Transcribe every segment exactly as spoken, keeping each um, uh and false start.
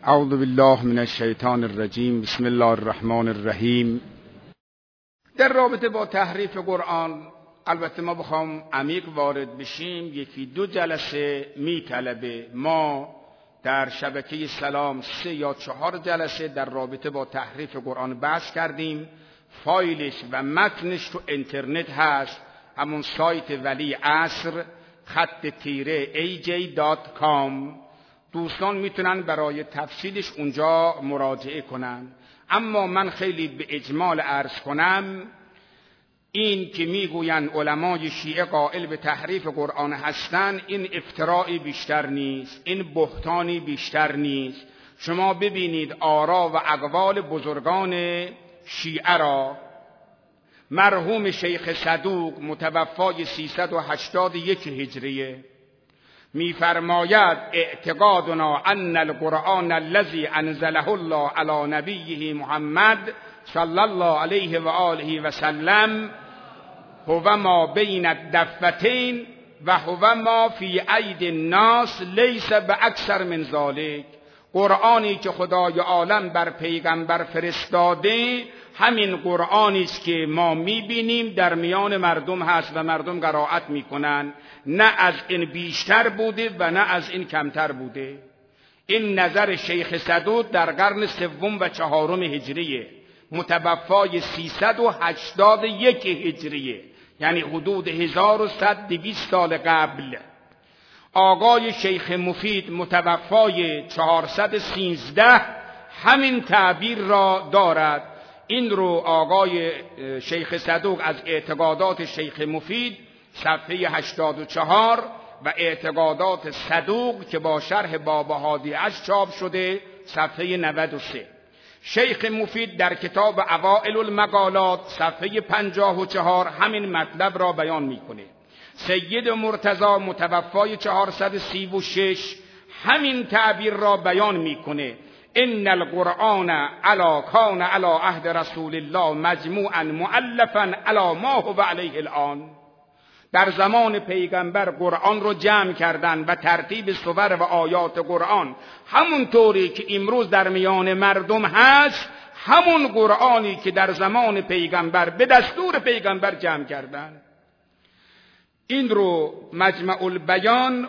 اعوذ بالله من الشیطان الرجیم. بسم الله الرحمن الرحیم. در رابطه با تحریف قرآن البته ما بخوام عمیق وارد بشیم یکی دو جلسه میطلبه. ما در شبکه سلام سه یا چهار جلسه در رابطه با تحریف قرآن بحث کردیم. فایلش و متنش تو اینترنت هست، همون سایت ولی عصر خط تیره ای جی دات کام. دوستان میتونن برای تفصیلش اونجا مراجعه کنن. اما من خیلی به اجمال عرض کنم، این که میگوین علمای شیعه قائل به تحریف قرآن هستن، این افتراعی بیشتر نیست، این بهتانی بیشتر نیست. شما ببینید آرا و اقوال بزرگان شیعه را. مرحوم شیخ صدوق متوفای سیصد و هشتاد و یک هجریه می‌فرماید اعتقادنا ان القرآن الذي انزله الله علی نبیه محمد صلی الله علیه و آله و سلم هو ما بین الدفتین و هو ما فی اید الناس لیس باکثر من ذلک. قرآنی که خدای عالم بر پیغمبر فرستاده همین قرآنی است که ما میبینیم در میان مردم هست و مردم قرائت میکنن. نه از این بیشتر بوده و نه از این کمتر بوده. این نظر شیخ صدوق در قرن سوم و چهارم هجریه، متوفای سیصد و هشتاد و یک هجریه، یعنی حدود هزار و صد دویست سال قبل. آقای شیخ مفید متوفای چهارصد و سیزده همین تعبیر را دارد. این رو آقای شیخ صدوق از اعتقادات شیخ مفید صفحه هشتاد و چهار و اعتقادات صدوق که با شرح بابا هادی اش چاپ شده صفحه نود و سه. شیخ مفید در کتاب اوائل المقالات صفحه پنجاه و چهار همین مطلب را بیان میکنه. سید مرتضی متوفای چهارصد و سی و شش همین تعبیر را بیان میکنه. ان القرآن علی کان علی عهد رسول الله مجموعا مؤلفا علی ما هو علیه الان. در زمان پیغمبر قرآن رو جمع کردن و ترتیب سور و آیات قرآن همون طوری که امروز در میان مردم هست، همون قرآنی که در زمان پیغمبر به دستور پیغمبر جمع کردن. این رو مجمع البیان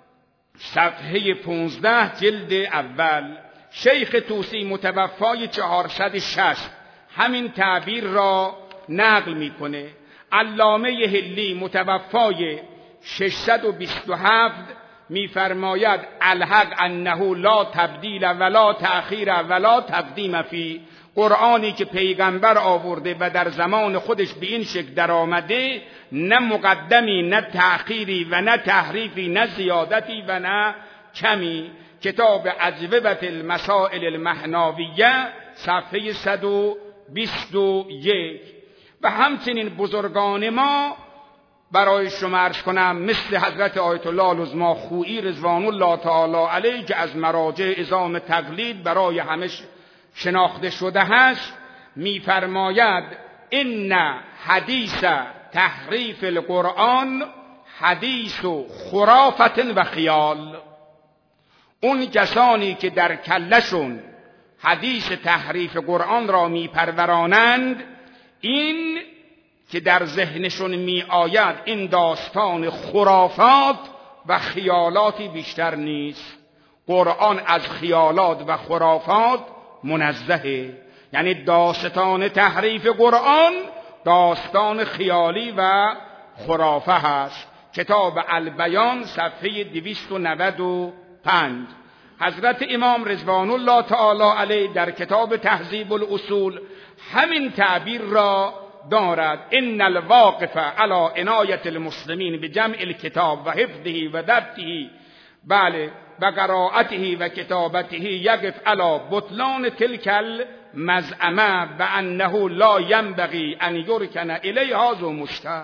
صفحه پانزده جلد اول. شیخ طوسی متوفای چهارصد و شصت همین تعبیر را نقل میکنه. علامه هلی متوفای ششصد و بیست و هفت میفرماید الحق انه لا تبدیل ولا تأخیر ولا تقدیم فی. قرآنی که پیغمبر آورده و در زمان خودش به این شکل در آمده، نه مقدمی نه تأخیری و نه تحریفی نه زیادتی و نه کمی. کتاب اجوبة المسائل المحناویه صفحه صد و بیست و یک. و همچنین بزرگان ما برای شما عرض کنم مثل حضرت آیت الله العظمی خویی رضوان الله تعالی علیه که از مراجع عظام تقلید برای همه شناخته شده هست، میفرماید ان حدیث تحریف القرآن حدیث خرافت و خیال. اون کسانی که در کلشون حدیث تحریف قرآن را میپرورانند، این که در ذهنشون می آید این داستان خرافات و خیالاتی بیشتر نیست. قرآن از خیالات و خرافات منزهه. یعنی داستان تحریف قرآن داستان خیالی و خرافه هست. کتاب البیان صفحه دویست و نود و پنج. حضرت امام رضوان الله تعالی علیه در کتاب تهذیب الاصول همین تعبیر را دارد. ان الواقف علی عنایت المسلمین بجمع الکتاب و حفظه و ضبطه بله و قراءته و کتابته یقف علی بطلان تلک المزعمه و انه لا ینبغی ان یرکن الیها ذو مشتع.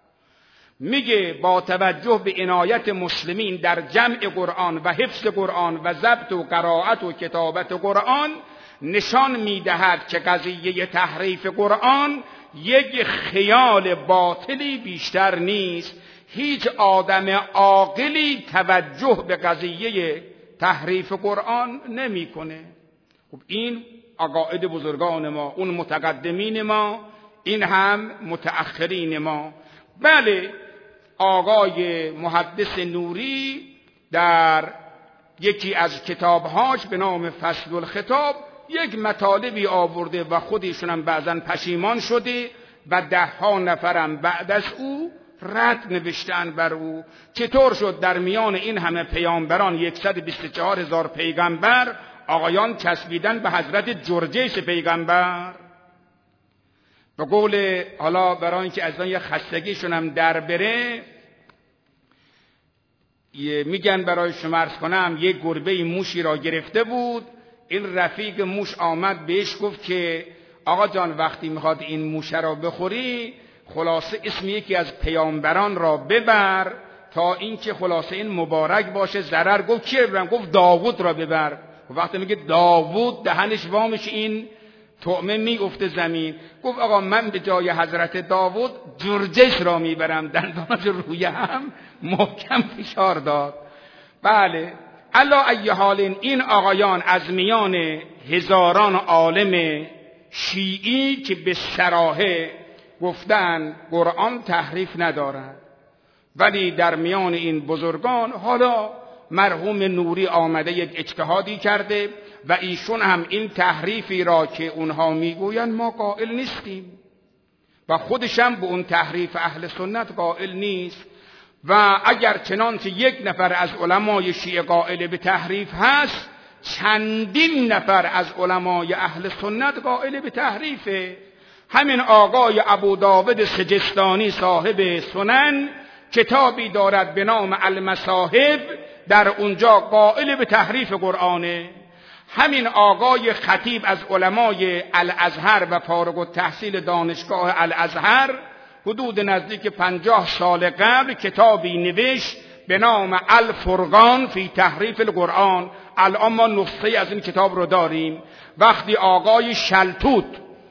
میگه با توجه به عنایت مسلمین در جمع قرآن و حفظ قرآن و ضبط و قرائت و کتابت قرآن نشان میدهد که قضیه تحریف قرآن یک خیال باطلی بیشتر نیست. هیچ آدم عاقلی توجه به قضیه تحریف قرآن نمیکنه. خب این عقاید بزرگان ما، اون متقدمین ما، این هم متأخرین ما. بله آقای محدث نوری در یکی از کتابهاش به نام فصل الخطاب یک مطالبی آورده و خودشون هم بعضن پشیمان شده و ده ها نفرم بعد از او رد نوشتن بر او. چطور شد در میان این همه پیامبران صد و بیست و چهار هزار پیغمبر آقایان چسبیدن به حضرت جرجیس پیغمبر؟ به قول، حالا برای اینکه از آن یه خستگیشون هم در بره، میگن برای شما عرض کنم یک گربه موشی را گرفته بود. این رفیق موش آمد بهش گفت که آقا جان وقتی میخواد این موشه را بخوری خلاصه اسم یکی از پیامبران را ببر تا اینکه خلاصه این مبارک باشه ضرر. گفت کی ببرم؟ گفت داوود را ببر. وقتی میگه داوود دهنش وامش این طعمه میفته زمین. گفت آقا من به جای حضرت داوود جرجش را میبرم. دندانش روی هم محکم فشار داد. بله علا ای حال این آقایان از میان هزاران عالم شیعی که به صراحه گفتن قرآن تحریف ندارد، ولی در میان این بزرگان حالا مرحوم نوری آمده یک اجتهادی کرده و ایشون هم این تحریفی را که اونها میگوین ما قائل نیستیم و خودش هم به اون تحریف اهل سنت قائل نیست. و اگر چنانچه یک نفر از علمای شیعه قائل به تحریف هست، چندین نفر از علمای اهل سنت قائل به تحریفه. همین آقای ابو داود سجستانی صاحب سنن کتابی دارد به نام المصاحب، در اونجا قائل به تحریف قرآنه. همین آقای خطیب از علمای الازهر و فارغ التحصیل دانشگاه الازهر حدود نزدیک پنجاه سال قبل کتابی نوشت به نام الفرقان فی تحریف القرآن. الان ما نسخه از این کتاب رو داریم. وقتی آقای شلتوت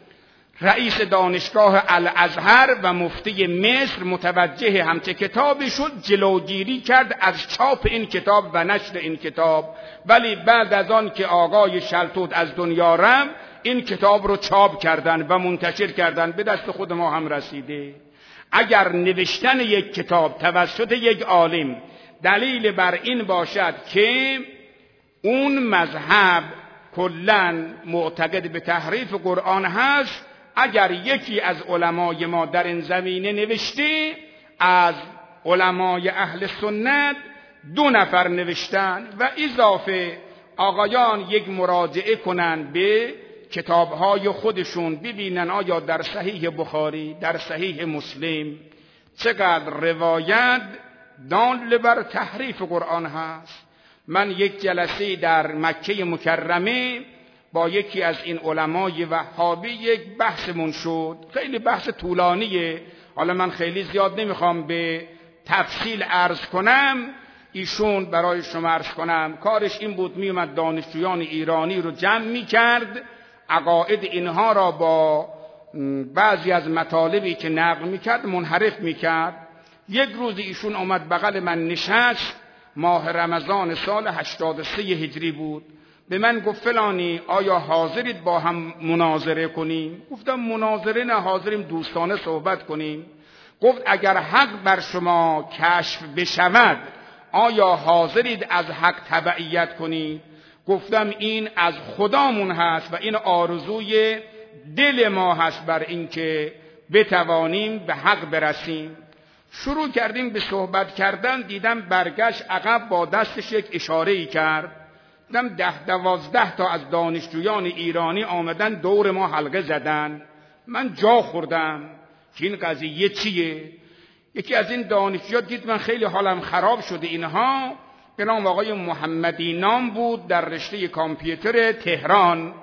رئیس دانشگاه الازهر و مفتی مصر متوجه همچه کتابی شد، جلوگیری کرد از چاپ این کتاب و نشر این کتاب. ولی بعد از آن که آقای شلتوت از دنیا رفت این کتاب رو چاپ کردن و منتشر کردن، به دست خود ما هم رسیده. اگر نوشتن یک کتاب توسط یک عالم دلیل بر این باشد که اون مذهب کلاً معتقد به تحریف قرآن هست، اگر یکی از علمای ما در این زمینه نوشته، از علمای اهل سنت دو نفر نوشتن و اضافه آقایان یک مراجعه کنن به کتابهای خودشون ببینن آیا در صحیح بخاری، در صحیح مسلم چقدر روایت دال بر تحریف قرآن هست. من یک جلسه در مکه مکرمه با یکی از این علمای وهابی یک بحثمون شد، خیلی بحث طولانیه، حالا من خیلی زیاد نمیخوام به تفصیل عرض کنم. ایشون برای شما عرض کنم کارش این بود میومد دانشجویان ایرانی رو جمع میکرد، عقاید اینها را با بعضی از مطالبی که نقل میکرد منحرف میکرد. یک روز ایشون آمد بغل من نشست، ماه رمضان سال هشتاد و سه هجری بود. به من گفت فلانی آیا حاضرید با هم مناظره کنیم؟ گفتم مناظره نه، حاضریم دوستانه صحبت کنیم. گفت اگر حق بر شما کشف بشود آیا حاضرید از حق تبعیت کنید؟ گفتم این از خدامون هست و این آرزوی دل ما هست بر اینکه بتوانیم به حق برسیم. شروع کردیم به صحبت کردن، دیدم برگشت عقب با دستش یک اشاره‌ای کرد. دیدم ده دوازده تا از دانشجویان ایرانی آمدن دور ما حلقه زدن. من جا خوردم که این قضیه چیه؟ یکی از این دانشجویان دید من خیلی حالم خراب شده، اینها به نام آقای محمدی نام بود، در رشته کامپیوتر تهران.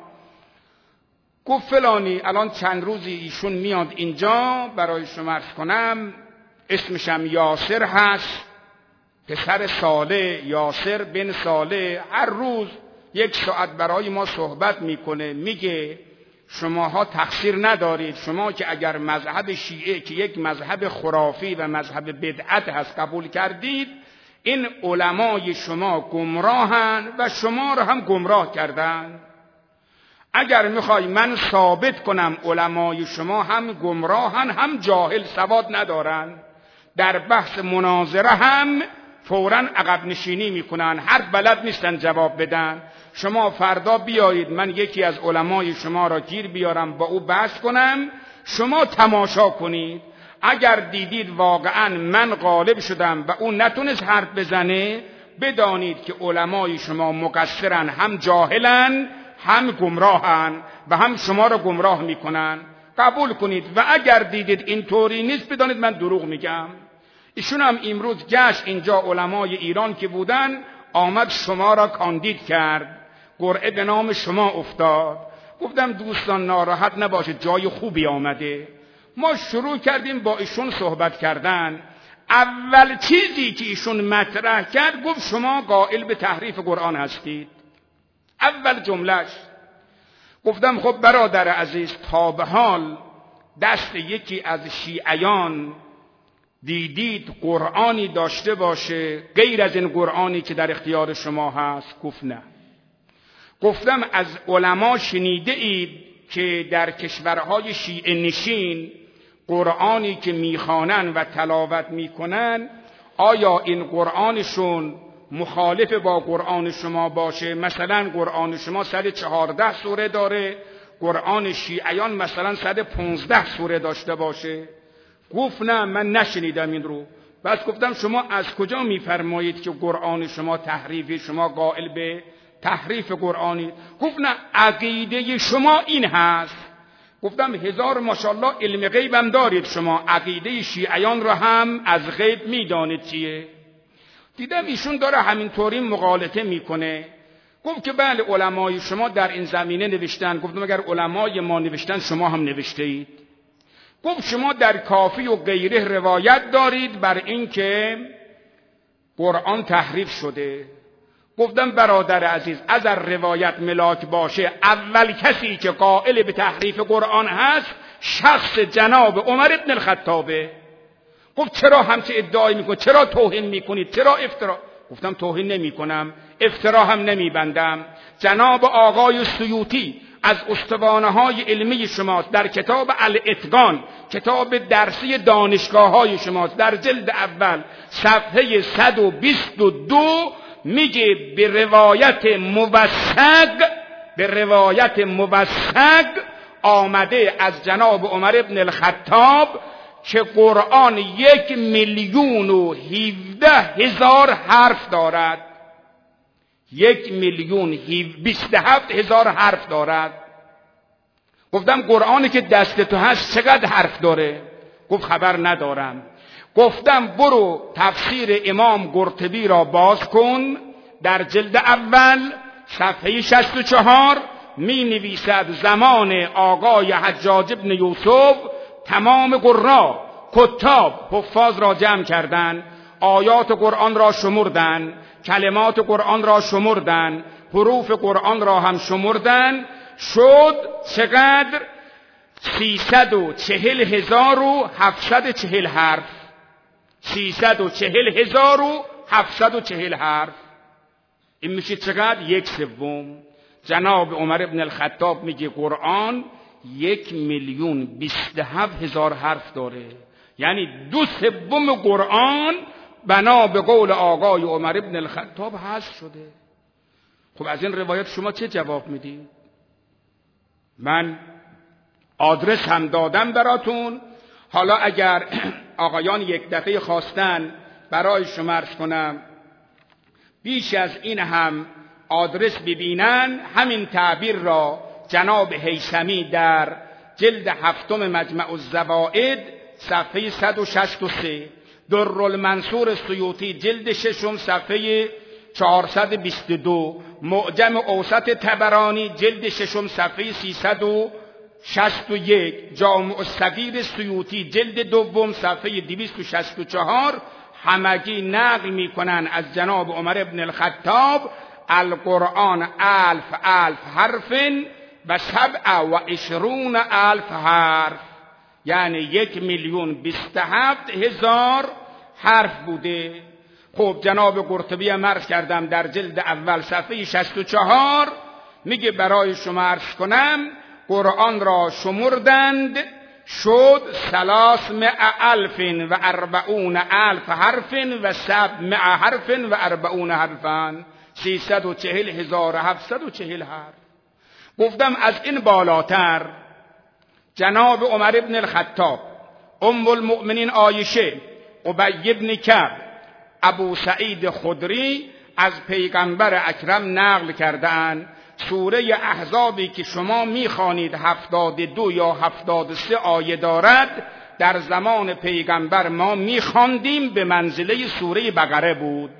گفت فلانی الان چند روزی ایشون میاد اینجا برای شما عرض کنم، اسمشم یاسر هست، پسر صالح، یاسر بن صالح، هر روز یک ساعت برای ما صحبت میکنه، میگه شماها تقصیر ندارید، شما که اگر مذهب شیعه که یک مذهب خرافی و مذهب بدعت هست قبول کردید، این علمای شما گمراهن و شما را هم گمراه کردن. اگر میخوای من ثابت کنم علمای شما هم گمراهن هم جاهل سواد ندارن، در بحث مناظره هم فوراً عقب نشینی میکنن، هر بلد نیستن جواب بدن. شما فردا بیایید من یکی از علمای شما را گیر بیارم با او بحث کنم، شما تماشا کنید. اگر دیدید واقعاً من غالب شدم و او نتونست حرف بزنه، بدانید که علمای شما مقصرن، هم جاهلن هم گمراهن و هم شما را گمراه میکنن. قبول کنید. و اگر دیدید اینطوری نیست، بدانید من دروغ میگم. ایشون هم امروز گشت اینجا، علمای ایران که بودن، آمد شما را کاندید کرد، قرعه به نام شما افتاد. گفتم دوستان ناراحت نباشید، جای خوبی آمده. ما شروع کردیم با ایشون صحبت کردن. اول چیزی که ایشون مطرح کرد، گفت شما قائل به تحریف قرآن هستید. اول جملهش. گفتم خب برادر عزیز، تا به حال دست یکی از شیعیان دیدید قرآنی داشته باشه غیر از این قرآنی که در اختیار شما هست؟ گفت نه. گفتم از علما شنیده اید که در کشورهای شیعه نشین قرآنی که میخوانن و تلاوت میکنن، آیا این قرآنشون مخالف با قرآن شما باشه؟ مثلا قرآن شما صد و چهارده سوره داره، قرآن شیعیان مثلا صد و پانزده سوره داشته باشه؟ گفت نه من نشنیدم این رو. بس گفتم شما از کجا میفرمایید که قرآن شما تحریفی، شما قائل به تحریف قرآنی؟ گفت نه عقیده شما این هست. گفتم هزار ماشاءالله علم غیبم دارید شما، عقیده شیعیان رو هم از غیب میدانید چیه. دیدم ایشون داره همینطوری مغالطه میکنه. گفت که بله علمای شما در این زمینه نوشتن. گفتم اگر علمای ما نوشتن شما هم نوشته اید. گفت شما در کافی و غیره روایت دارید بر این که قرآن تحریف شده. گفتم برادر عزیز، اگر روایت ملاک باشه، اول کسی که قائل به تحریف قرآن هست شخص جناب عمر ابن الخطابه. گفت چرا همچه ادعای میکنید؟ چرا توهین میکنید؟ چرا افترا؟ گفتم توهین نمی کنم، افترا هم نمی بندم. جناب آقای سیوطی از استوانه های علمی شماست، در کتاب الاتقان، کتاب درسی دانشگاه های شماست، در جلد اول صفحه صد و بیست و دو میگه به روایت موثق، به روایت موثق آمده از جناب عمر ابن الخطاب که قرآن یک میلیون و هفده هزار حرف دارد. یک میلیون بیست و هفت هزار حرف دارد. گفتم قرآنی که دست تو هست چقدر حرف داره؟ گفت خبر ندارم. گفتم برو تفسیر امام قرطبی را باز کن، در جلد اول صفحه شصت و چهار می نویسد زمان آقای حجاج ابن یوسف تمام قرآن کتاب حفاظ را جمع کردند، آیات قرآن را شمردند، کلمات قرآن را شمردند، حروف قرآن را هم شمردند. شد چقدر؟ سیصد و چهل هزار و هفتصد و چهل حرف. سیصد و چهل هزار و هفتصد و چهل حرف. این میشه چقدر؟ یک سوم. جناب عمر ابن الخطاب میگه قرآن یک میلیون بیست و هفت هزار حرف داره، یعنی دو سوم قرآن بنا به قول آقای عمر ابن الخطاب حذف شده. خب از این روایت شما چه جواب میدید؟ من آدرس هم دادم براتون. حالا اگر آقایان یک دفعه خواستن برای شما عرض کنم بیش از این هم آدرس ببینن، همین تعبیر را جناب هیثمی در جلد هفتم مجمع الزوائد صفحه صد و شصت و سه، درالمنصور سیوطی جلد ششم صفحه چهارصد و بیست و دو، معجم اوسط طبرانی جلد ششم صفحه سیصد و شصت و یک، جامع الصغیر سیوطی جلد دوم صفحه دویست و شصت و چهار همگی نقل میکنن از جناب عمر ابن الخطاب القرآن الف الف حرف و سبع و عشرون الف حرف، یعنی یک میلیون بیست و هفت هزار حرف بوده. خب جناب قرطبی هم عرض کردم در جلد اول صفحه شصت و چهار میگه برای شما عرض کنم قرآن را شمردند شد سلاسمع الف و اربعون الف حرف و سبع حرف و اربعون حرفا، سیصد و چهل هزار و هفتصد و چهل حرف. گفتم از این بالاتر جناب عمر ابن الخطاب، ام المؤمنین عایشه، ابی ابن کعب، ابو سعید خدری از پیغمبر اکرم نقل کردند سوره احزابی که شما میخوانید هفتاد و دو یا هفتاد و سه آیه دارد، در زمان پیغمبر ما میخواندیم به منزله سوره بقره بود،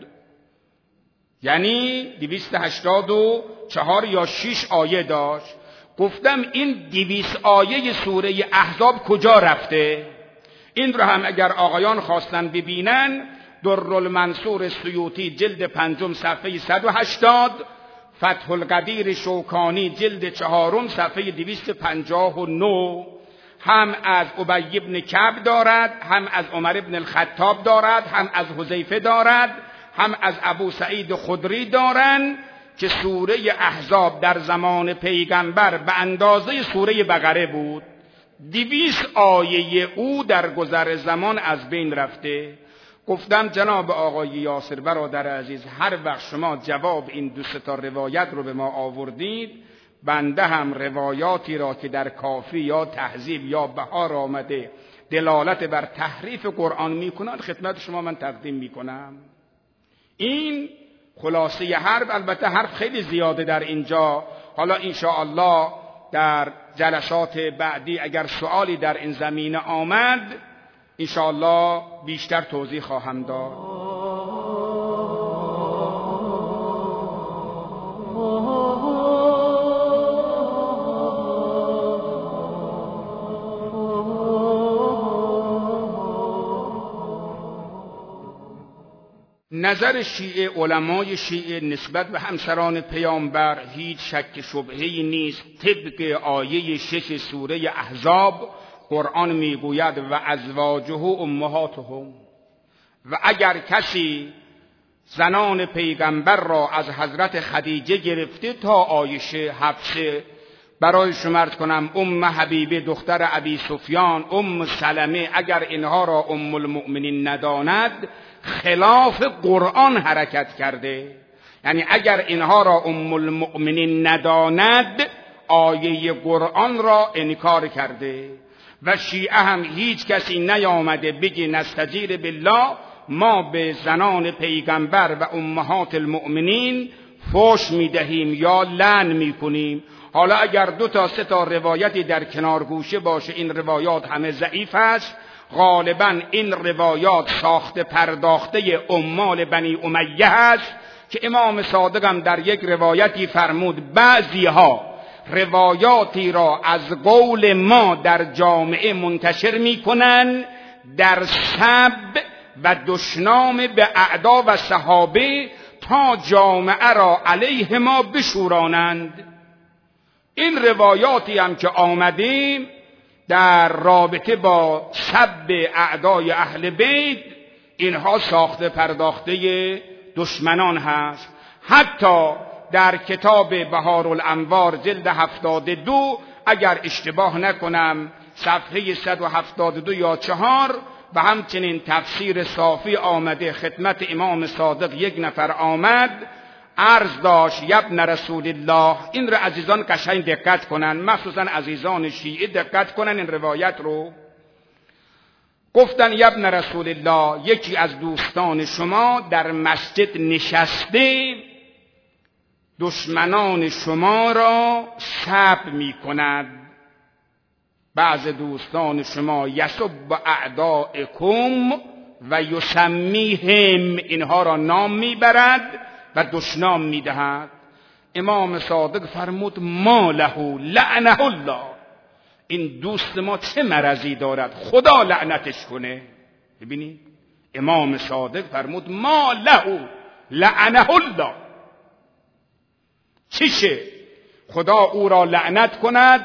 یعنی دویست و هشتاد و چهار یا شش آیه داشت. گفتم این دویست آیه سوره احزاب کجا رفته؟ این رو هم اگر آقایان خواستن ببینن، درالمنصور سیوطی جلد پنجم صفحه صد و هشتاد، فتح القدیر شوکانی جلد چهارم صفحه دویست و پنجاه و نه هم از ابی ابن کعب دارد، هم از عمر ابن الخطاب دارد، هم از حذیفه دارد، هم از ابو سعید خدری دارند که سوره احزاب در زمان پیغمبر به اندازه سوره بقره بود. دویست آیه او در گذر زمان از بین رفته. گفتم جناب آقای یاسر برادر عزیز، هر وقت شما جواب این دو تا روایت رو به ما آوردید، بنده هم روایاتی را که در کافی یا تهذیب یا بهار آمده دلالت بر تحریف قرآن میکنن خدمت شما من تقدیم میکنم. این خلاصه حرف. البته حرف خیلی زیاده در اینجا، حالا انشاءالله در جلسات بعدی اگر سوالی در این زمینه آمد انشاءالله بیشتر توضیح خواهم داد. نظر شیعه، علمای شیعه نسبت به همسران پیامبر هیچ شک شبهه‌ای نیست. طبق آیه شش سوره احزاب قرآن میگوید و ازواجه امهاتهم، و اگر کسی زنان پیغمبر را از حضرت خدیجه گرفته تا عایشه، حفصه، برای شما عرض کنم ام حبیبه دختر ابی سفیان، ام سلمه، اگر اینها را ام المؤمنین نداند خلاف قرآن حرکت کرده. یعنی اگر اینها را ام المؤمنین نداند آیه قرآن را انکار کرده. و شیعه هم هیچ کسی نیامده بگی نستجیر بالله ما به زنان پیغمبر و امهات المؤمنین فوش میدهیم یا لعن میکنیم. حالا اگر دو تا سه تا روایتی در کنار گوشه باشه، این روایات همه ضعیف است. غالبا این روایات ساخته پرداخته عمال بنی امیه است که امام صادق هم در یک روایتی فرمود بعضی ها روایاتی را از قول ما در جامعه منتشر میکنن در سب و دشنام به اعدا و صحابه تا جامعه را علیه ما بشورانند. این روایاتی هم که آمده در رابطه با سب اعدای اهل بیت، اینها ساخته پرداخته دشمنان هست. حتی در کتاب بهار الانوار جلد هفتاد و دو اگر اشتباه نکنم صفحه صد و هفتاد و دو یا چهار، و همچنین تفسیر صافی آمده خدمت امام صادق یک نفر آمد عرض داشت یبن رسول الله. این رو عزیزان قشنگ دقت کنن، مخصوصا عزیزان شیعه دقت کنن این روایت رو. گفتن یبن رسول الله، یکی از دوستان شما در مسجد نشسته دشمنان شما را سب می کند. بعض دوستان شما یسب اعدائکم و یسمیهم، اینها را نام میبرد و دشنام میدهد. امام صادق فرمود ما له لعنه الله، این دوست ما چه مرضی دارد خدا لعنتش کنه. ببینید امام صادق فرمود ما له لعنه الله، چیشه خدا او را لعنت کند.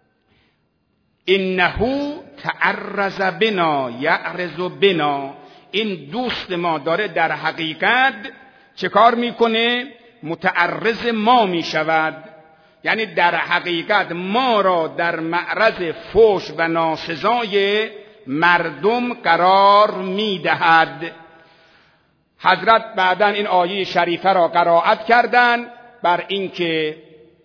انه تعرض بنا یعرض بنا، این دوست ما داره در حقیقت چه کار میکنه؟ متعرض ما میشود، یعنی در حقیقت ما را در معرض فحش و ناسزای مردم قرار میدهد. حضرت بعداً این آیه شریفه را قرائت کردند بر اینکه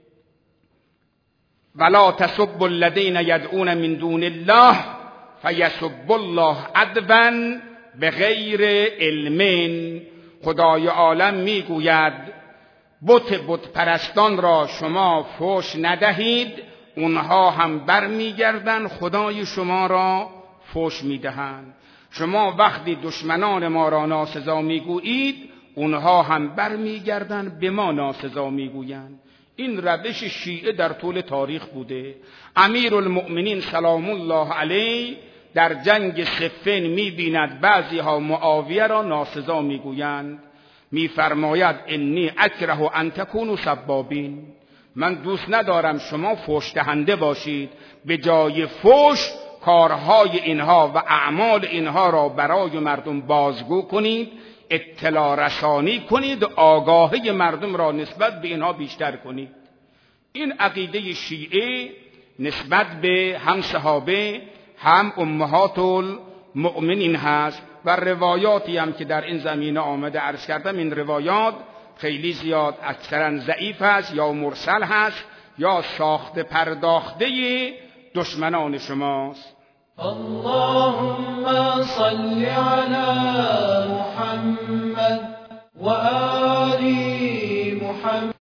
ولا تسبوا الذین یدعون من دون الله فیسبوا الله عدوا بغیر علم. خدای عالم میگوید بت بت پرستان را شما فحش ندهید، اونها هم برمیگردن خدای شما را فحش میدهند. شما وقتی دشمنان ما را ناسزا میگویید، اونها هم برمیگردن به ما ناسزا میگویند. این روش شیعه در طول تاریخ بوده. امیرالمؤمنین سلام الله علیه در جنگ صفین میبیند بعضی ها معاویه را ناسزا میگویند، میفرماید انی اکره ان تکونوا سبابین، من دوست ندارم شما فحش دهنده باشید، به جای فحش کارهای اینها و اعمال اینها را برای مردم بازگو کنید، اطلاع رسانی کنید، آگاهی مردم را نسبت به اینها بیشتر کنید. این عقیده شیعه نسبت به هم صحابه هم امهات المؤمنین هست و روایاتی هم که در این زمینه آمده عرض کردم، این روایات خیلی زیاد اکثرا ضعیف هست یا مرسل هست یا ساخته پرداخته دشمنان شماست. اللهم صل على محمد و آل محمد.